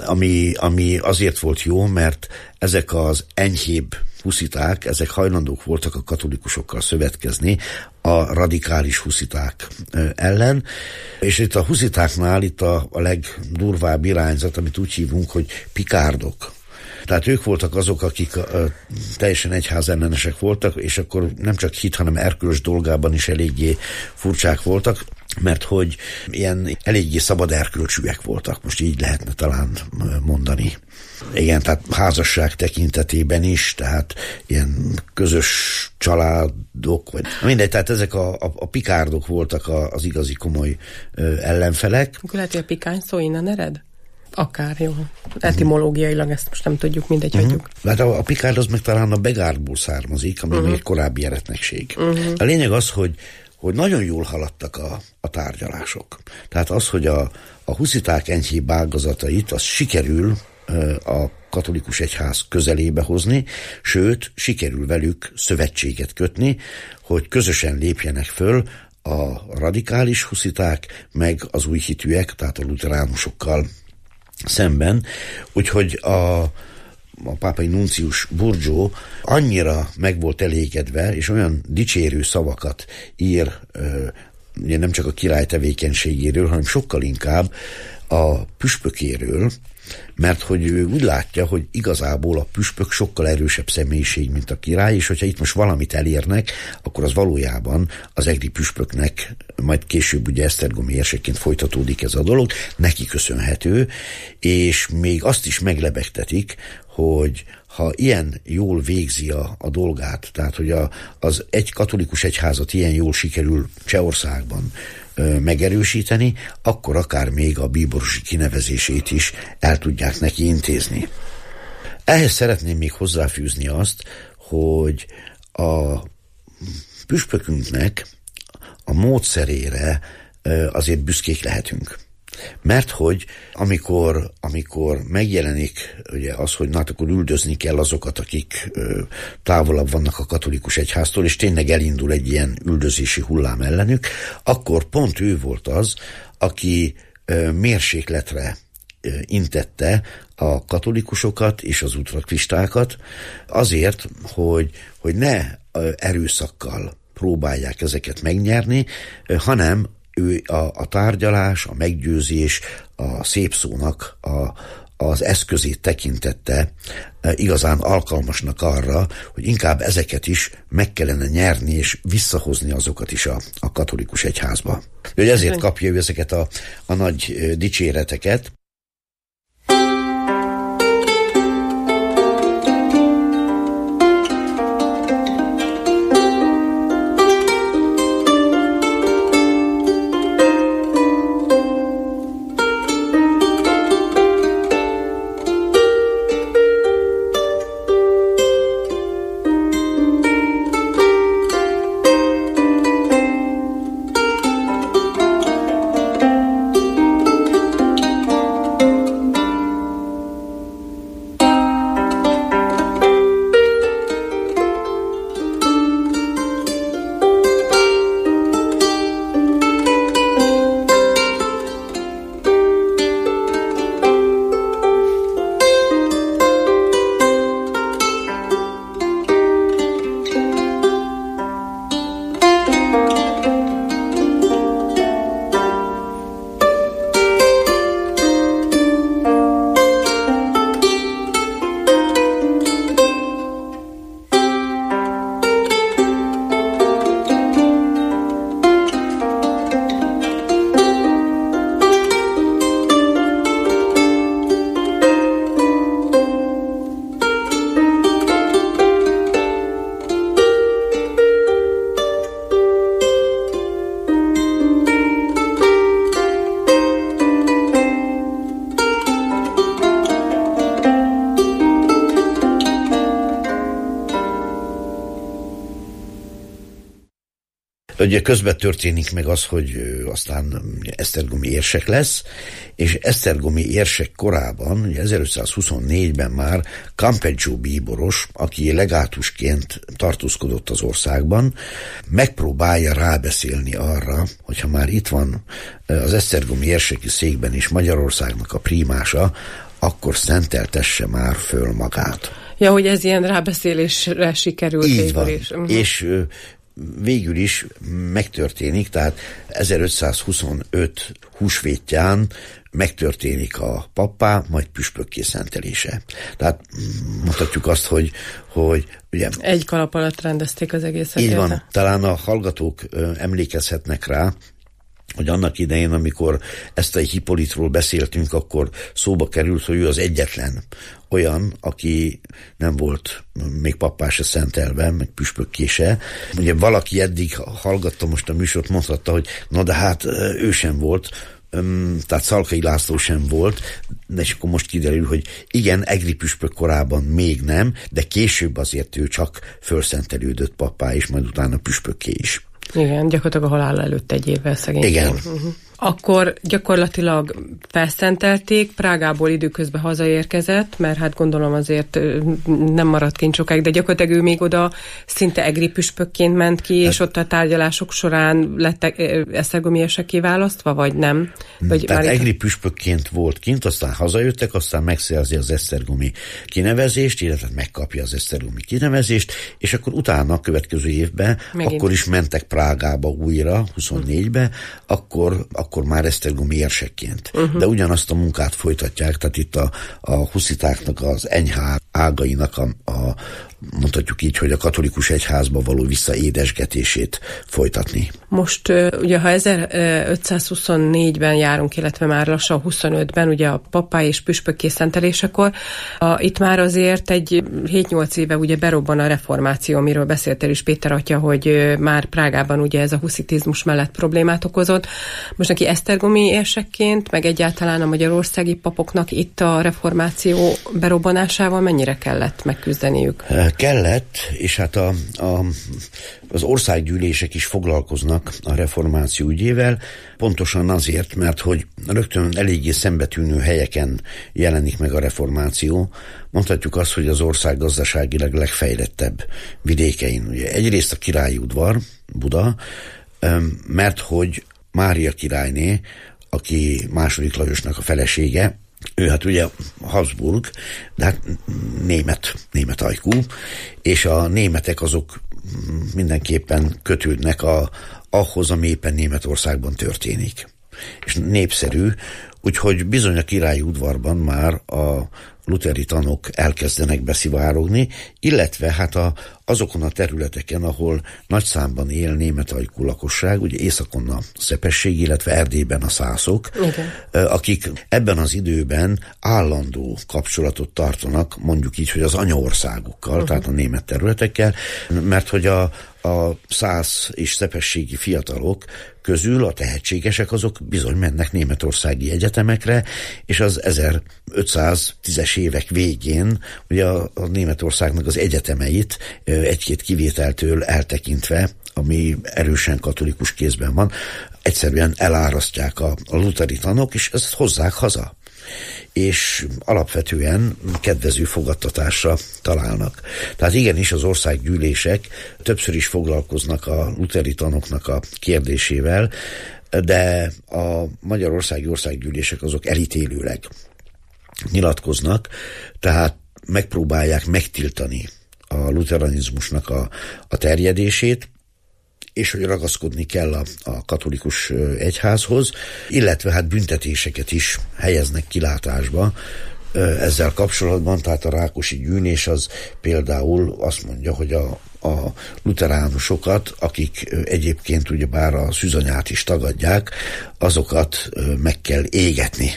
ami azért volt jó, mert ezek az enyhébb husziták, ezek hajlandók voltak a katolikusokkal szövetkezni a radikális husziták ellen, és itt a huszitáknál itt a legdurvább irányzat, amit úgy hívunk, hogy pikárdok. Tehát ők voltak azok, akik teljesen egyházellenesek voltak, és akkor nem csak hit, hanem erkölcs dolgában is eléggé furcsák voltak, mert hogy ilyen eléggé szabad erkölcsűek voltak, most így lehetne talán mondani. Igen, tehát házasság tekintetében is, tehát ilyen közös családok, vagy mindegy, tehát ezek a pikárdok voltak az igazi komoly ellenfelek. Akkor lehet, hogy a pikány szó innen ered? Akár, jó. Etimológiailag ezt most nem tudjuk, mindegy, hagyjuk. Hát a pikárd az meg talán a begárdból származik, ami még korábbi eretnekség. A lényeg az, hogy nagyon jól haladtak a tárgyalások. Tehát az, hogy a husziták enyhébb ágazatait, az sikerül a katolikus egyház közelébe hozni, sőt, sikerül velük szövetséget kötni, hogy közösen lépjenek föl a radikális husziták, meg az új hitűek, tehát a luteránusokkal szemben. Úgyhogy a pápai nuncius Burgio annyira meg volt elégedve, és olyan dicsérő szavakat ír, ugye nem csak a király tevékenységéről, hanem sokkal inkább a püspökéről, mert hogy ő úgy látja, hogy igazából a püspök sokkal erősebb személyiség, mint a király, és hogyha itt most valamit elérnek, akkor az valójában az egri püspöknek, majd később ugye esztergomi érsekként folytatódik ez a dolog, neki köszönhető, és még azt is meglebegtetik, hogy ha ilyen jól végzi a dolgát, tehát hogy az egy katolikus egyházat ilyen jól sikerül Csehországban megerősíteni, akkor akár még a bíborosi kinevezését is el tudják neki intézni. Ehhez szeretném még hozzáfűzni azt, hogy a püspökünknek a módszerére azért büszkék lehetünk. Mert hogy amikor megjelenik ugye az, hogy akkor üldözni kell azokat, akik távolabb vannak a katolikus egyháztól, és tényleg elindul egy ilyen üldözési hullám ellenük, akkor pont ő volt az, aki mérsékletre intette a katolikusokat és az ultrakristákat azért, hogy ne erőszakkal próbálják ezeket megnyerni, hanem ő a tárgyalás, a meggyőzés, a szép szónak az eszközét tekintette igazán alkalmasnak arra, hogy inkább ezeket is meg kellene nyerni, és visszahozni azokat is a katolikus egyházba. Ő ezért kapja ő ezeket a nagy dicséreteket. Ugye közben történik meg az, hogy aztán esztergomi érsek lesz, és esztergomi érsek korában, ugye 1524-ben már Campeggio bíboros, aki legátusként tartózkodott az országban, megpróbálja rábeszélni arra, hogyha már itt van az esztergomi érseki székben is Magyarországnak a prímása, akkor szenteltesse már föl magát. Ja, hogy ez ilyen rábeszélésre sikerült. Így van, és végül is megtörténik, tehát 1525 húsvétján megtörténik a pappá, majd püspökké szentelése. Tehát mondhatjuk azt, hogy ugye, egy kalap alatt rendezték az egészet. Így van. Talán a hallgatók emlékezhetnek rá, hogy annak idején, amikor ezt a Hippolitról beszéltünk, akkor szóba került, hogy ő az egyetlen olyan, aki nem volt még pappá se szentelve, meg püspökké se. Ugye valaki eddig hallgatta most a műsort, mondhatta, hogy na de hát ő sem volt, tehát Szalkai László sem volt, de és akkor most kiderül, hogy igen, egri püspök korában még nem, de később azért ő csak fölszentelődött pappá, és majd utána püspökké is. Igen, gyakorlatilag a halál előtt egy évvel szegény. Igen. Akkor gyakorlatilag felszentelték, Prágából időközben hazaérkezett, mert hát gondolom azért nem maradt kint sokáig, de gyakorlatilag ő még oda szinte egri püspökként ment ki, és ott a tárgyalások során lettek esztergomi érsekké választva, vagy nem? Vagy tehát egri püspökként volt kint, aztán hazajöttek, aztán megszerzi az esztergomi kinevezést, illetve megkapja az esztergomi kinevezést, és akkor utána a következő évben, megint. Akkor is mentek Prágába újra, 24-be, akkor akkor már esztergomi érsekként. De ugyanazt a munkát folytatják, tehát itt a huszitáknak az enyhá ágainak mondhatjuk így, hogy a katolikus egyházba való visszaédesgetését folytatni. Most ugye, ha 1524-ben járunk, illetve már lassan 25-ben, ugye a pappá és püspökké szentelésekor, itt már azért egy 7-8 éve ugye berobban a reformáció, amiről beszélt el is Péter atya, hogy már Prágában ugye ez a huszitizmus mellett problémát okozott. Most neki esztergomi érsekként, meg egyáltalán a magyarországi papoknak itt a reformáció berobbanásával mennyire kellett megküzdeniük? Kellett, és hát az országgyűlések is foglalkoznak a reformáció ügyével, pontosan azért, mert hogy rögtön eléggé szembetűnő helyeken jelenik meg a reformáció. Mondhatjuk azt, hogy az ország gazdaságilag legfejlettebb vidékein. Ugye egyrészt a királyi udvar, Buda, mert hogy Mária királyné, aki II. Lajosnak a felesége, ő hát ugye Habsburg, de hát német ajkú, és a németek azok mindenképpen kötődnek ahhoz, ami éppen Németországban történik. És népszerű, úgyhogy bizony a királyi udvarban már a lutheri tanok elkezdenek beszivárogni, illetve hát azokon a területeken, ahol nagy számban él német ajkú lakosság, ugye északon a szepesség, illetve Erdélyben a szászok, akik ebben az időben állandó kapcsolatot tartanak, mondjuk így, hogy az anyaországukkal, tehát a német területekkel, mert hogy a szász és szepességi fiatalok közül a tehetségesek azok bizony mennek németországi egyetemekre, és az 1510-es évek végén ugye a Németországnak az egyetemeit egy-két kivételtől eltekintve, ami erősen katolikus kézben van, egyszerűen elárasztják a lutheri tanok, és ezt hozzák haza. És alapvetően kedvező fogadtatásra találnak. Tehát igenis az országgyűlések többször is foglalkoznak a lutheri tanoknak a kérdésével, de a magyarországi országgyűlések azok elítélőleg nyilatkoznak, tehát megpróbálják megtiltani a luteranizmusnak a terjedését, és hogy ragaszkodni kell a katolikus egyházhoz, illetve hát büntetéseket is helyeznek kilátásba ezzel kapcsolatban, tehát a Rákosi gyűlés az például azt mondja, hogy a luteránusokat, akik egyébként ugyebár a szűzanyát is tagadják, azokat meg kell égetni.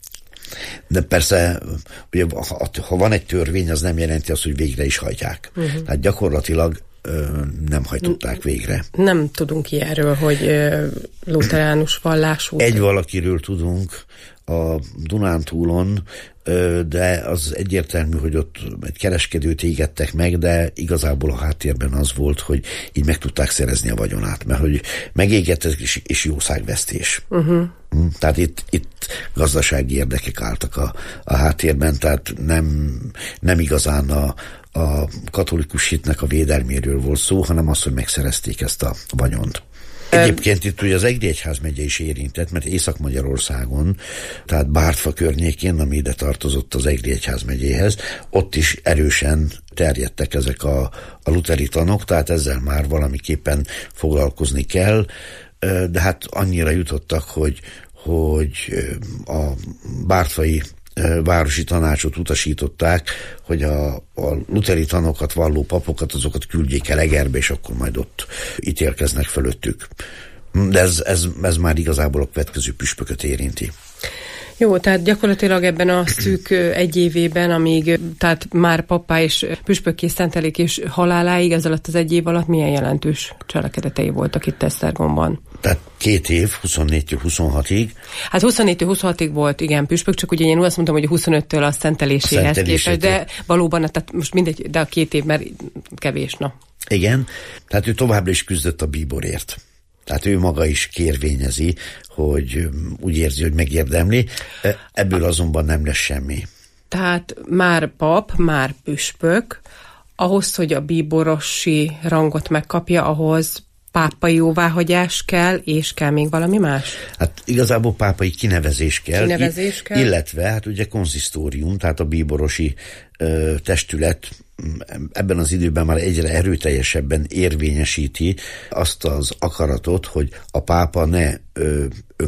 De persze, ugye, ha van egy törvény, az nem jelenti azt, hogy végre is hajtják. Tehát gyakorlatilag nem hajtották végre. Nem tudunk ilyenről, hogy luteránus vallású. Egy valakiről tudunk a Dunántúlon, de az egyértelmű, hogy ott egy kereskedőt égettek meg, de igazából a háttérben az volt, hogy így meg tudták szerezni a vagyonát, mert hogy megégettek és jószágvesztés. Tehát itt gazdasági érdekek álltak a háttérben, tehát nem igazán a katolikus hitnek a védelméről volt szó, hanem az, hogy megszerezték ezt a vagyont. Egyébként itt ugye az Egri egyházmegye is érintett, mert Észak-Magyarországon, tehát Bártfa környékén, ami ide tartozott az Egri egyházmegyéhez, ott is erősen terjedtek ezek a lutheri tanok, tehát ezzel már valamiképpen foglalkozni kell, de hát annyira jutottak, hogy a bártfai városi tanácsot utasították, hogy a lutheri tanokat valló papokat, azokat küldjék el Egerbe, és akkor majd ott ítélkeznek fölöttük. De ez már igazából a következő püspököt érinti. Jó, tehát gyakorlatilag ebben a szűk egy évében, amíg tehát már pappá és püspökké szentelik és haláláig, ez alatt az egy év alatt milyen jelentős cselekedetei voltak itt Esztergomban? Tehát 2 év, 24-től 26-ig. Hát 24-től 26-ig volt, igen, püspök, csak ugye én azt mondtam, hogy 25-től a szenteléséhez képest, de valóban, tehát most mindegy, de a 2 év, mert kevés, na. Igen, tehát ő továbbra is küzdött a bíborért. Tehát ő maga is kérvényezi, hogy úgy érzi, hogy megérdemli, ebből azonban nem lesz semmi. Tehát már pap, már püspök, ahhoz, hogy a bíborosi rangot megkapja, ahhoz pápai jóváhagyás kell, és kell még valami más? Hát igazából pápai kinevezés kell. Illetve hát ugye konzisztórium, tehát a bíborosi testület ebben az időben már egyre erőteljesebben érvényesíti azt az akaratot, hogy a pápa ne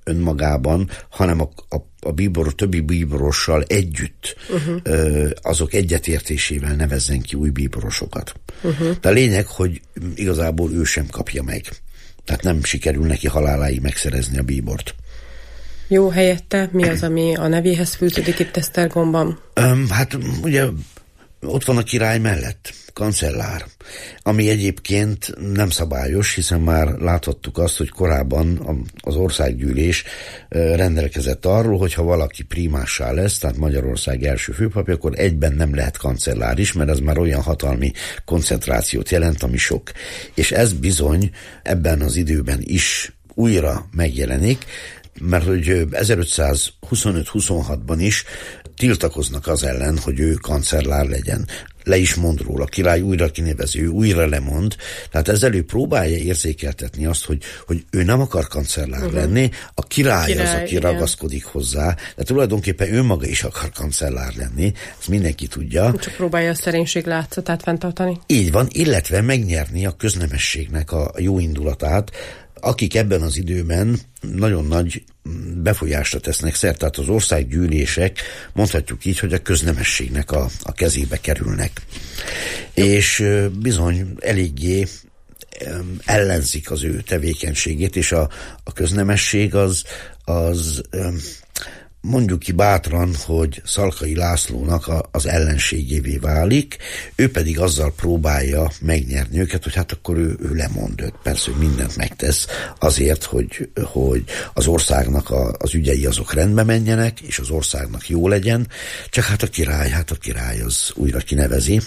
önmagában, hanem a bíbor, többi bíborossal együtt azok egyetértésével nevezzen ki új bíborosokat. De a lényeg, hogy igazából ő sem kapja meg. Tehát nem sikerül neki haláláig megszerezni a bíbort. Jó, helyette mi az, ami a nevéhez fűződik itt Esztergomban? Hát ugye ott van a király mellett, kancellár, ami egyébként nem szabályos, hiszen már láthattuk azt, hogy korábban az országgyűlés rendelkezett arról, hogy ha valaki primássá lesz, tehát Magyarország első főpapja, akkor egyben nem lehet kancellár is, mert ez már olyan hatalmi koncentrációt jelent, ami sok. És ez bizony ebben az időben is újra megjelenik, mert hogy 1525-26-ban is tiltakoznak az ellen, hogy ő kancellár legyen. Le is mond róla, a király újra kinevezi, ő újra lemond. Tehát ezzel ő próbálja érzékeltetni azt, hogy ő nem akar kancellár lenni, a király az, aki ragaszkodik hozzá, de tulajdonképpen ő maga is akar kancellár lenni, ezt mindenki tudja. Csak próbálja a szerénység látszatát fenntartani. Így van, illetve megnyerni a köznemességnek a jó indulatát, akik ebben az időben nagyon nagy befolyásra tesznek szert, tehát az országgyűlések, mondhatjuk így, hogy a köznemességnek a kezébe kerülnek. És bizony eléggé ellenzik az ő tevékenységét, és a köznemesség az mondjuk ki bátran, hogy Szalkai Lászlónak az ellenségévé válik, ő pedig azzal próbálja megnyerni őket, hogy hát akkor ő lemond őt. Persze, hogy mindent megtesz azért, hogy az országnak az ügyei azok rendbe menjenek, és az országnak jó legyen, csak hát a király az újra kinevezi.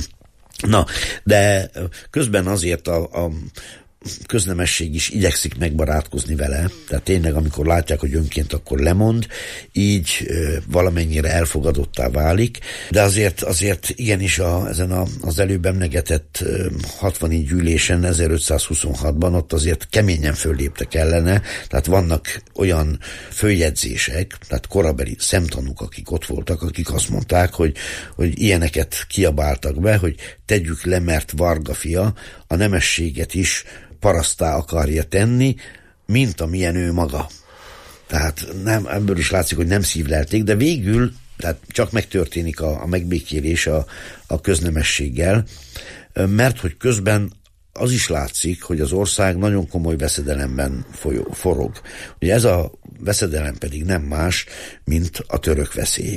Na, de közben azért a köznemesség is igyekszik megbarátkozni vele, tehát tényleg amikor látják, hogy önként akkor lemond, így valamennyire elfogadottá válik, de azért igenis ezen az előbb emlegetett 60. gyűlésen 1526-ban ott azért keményen fölléptek ellene, tehát vannak olyan följegyzések, tehát korabeli szemtanúk, akik ott voltak, akik azt mondták, hogy ilyeneket kiabáltak be, hogy tegyük le, mert Varga fia a nemességet is parasztá akarja tenni, mint amilyen ő maga. Tehát ebből is látszik, hogy nem szívlelték, de végül tehát csak megtörténik a megbékélés a köznemességgel, mert hogy közben az is látszik, hogy az ország nagyon komoly veszedelemben forog. Ugye ez a veszedelem pedig nem más, mint a török veszély.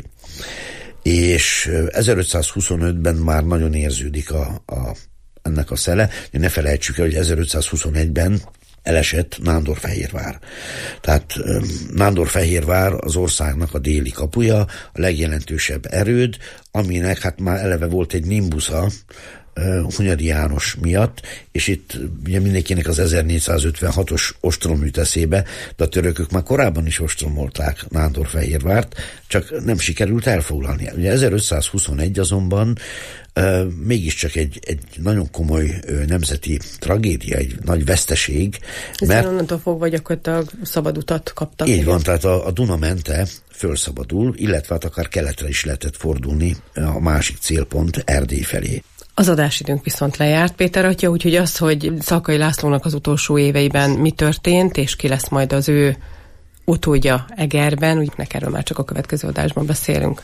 És 1525-ben már nagyon érződik ennek a szele. Ne felejtsük el, hogy 1521-ben elesett Nándorfehérvár. Tehát Nándorfehérvár az országnak a déli kapuja, a legjelentősebb erőd, aminek hát már eleve volt egy nimbusza, Hunyadi János miatt, és itt ugye mindenkinek az 1456-os ostrom jut eszébe, de a törökök már korábban is ostromolták Nándorfehérvárt, csak nem sikerült elfoglalni. Ugye 1521 azonban mégiscsak egy nagyon komoly nemzeti tragédia, egy nagy veszteség. Mert onnantól fogva gyakorlatilag szabad utat kaptak. Így van, tehát a Duna mente fölszabadul, illetve hát akár keletre is lehetett fordulni a másik célpont Erdély felé. Az adásidőnk viszont lejárt, Péter atya, úgyhogy az, hogy Szalkai Lászlónak az utolsó éveiben mi történt, és ki lesz majd az ő utódja Egerben, úgy erről már csak a következő adásban beszélünk.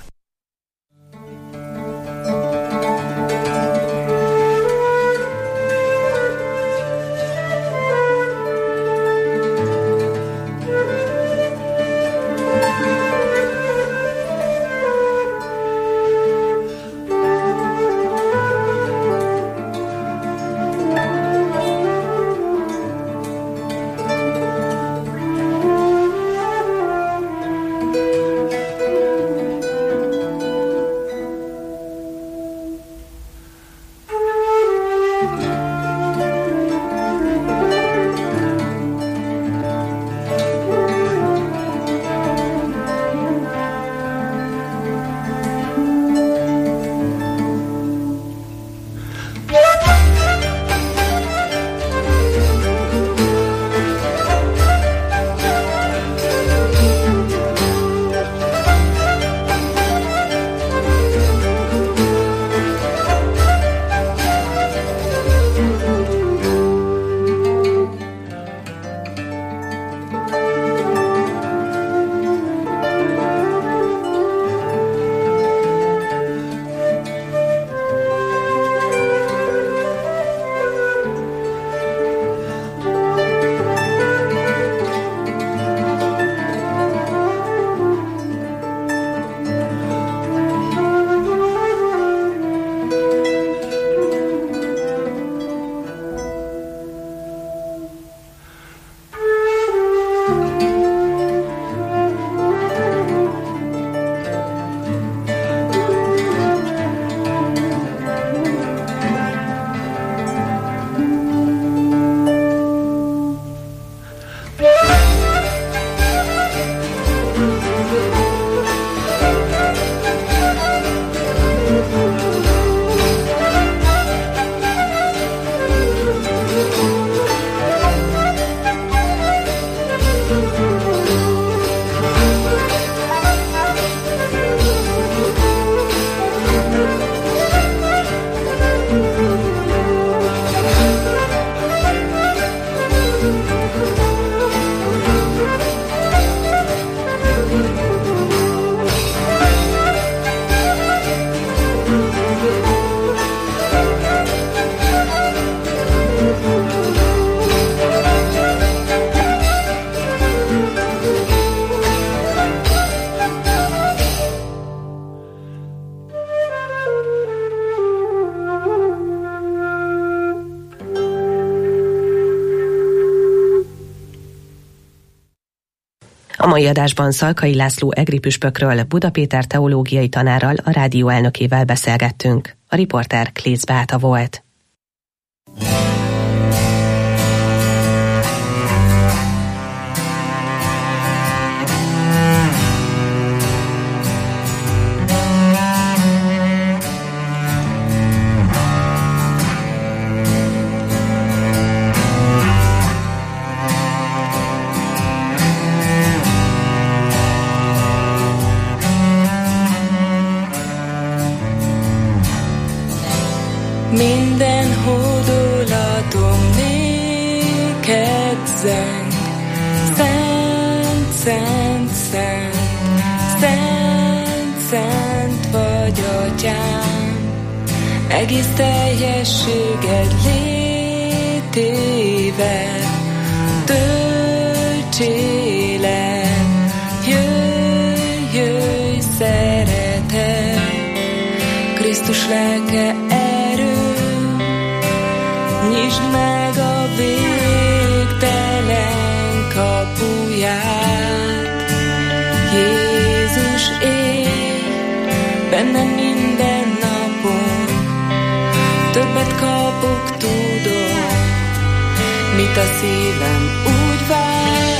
mai adásban Szalkai László egri püspökről, Buda Péter teológiai tanárral, a rádió elnökével beszélgettünk. A riporter Klész Beáta volt. Minden hódolatom néked zeng, szent, szent, szent, szent, szent vagy Atyám, egész teljességed létével töltsélem, jöjj, jöjj, szeretet, Krisztus lelke nyisd meg a végtelen kapuját. Jézus él bennem minden napon, többet kapok, tudom, mit a szívem úgy vár.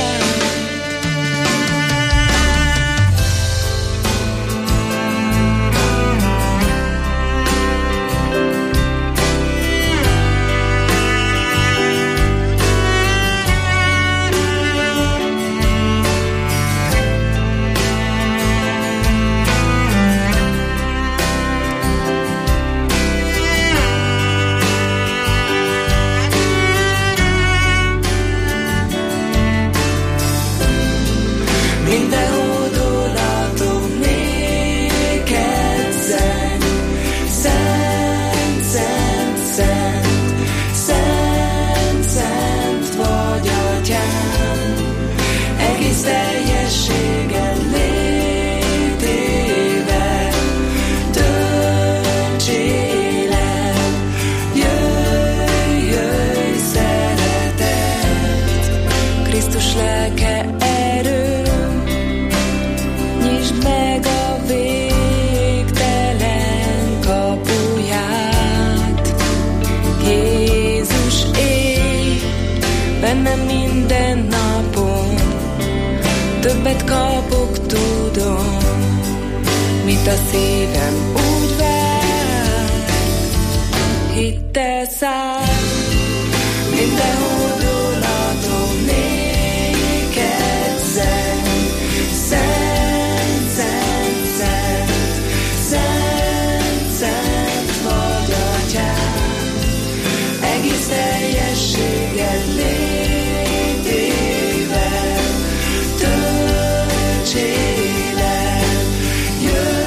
Többet kapok, tudom, mit a szívem úgy vár. Hittel száll minden